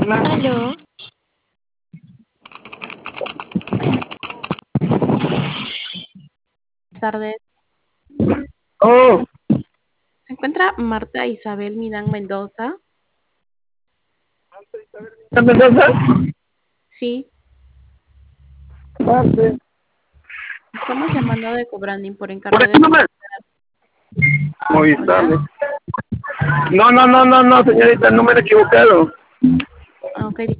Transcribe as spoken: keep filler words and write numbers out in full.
Aló, buenas tardes. Oh, ¿Se encuentra Marta Isabel Midán Mendoza? ¿qué me pasa? Sí, Parte. estamos llamando de Cobranding por Por encargo aquí de su... nomás. Movistar. Hola. No, no, no, no, no, señorita, no me he equivocado. Ah, ok,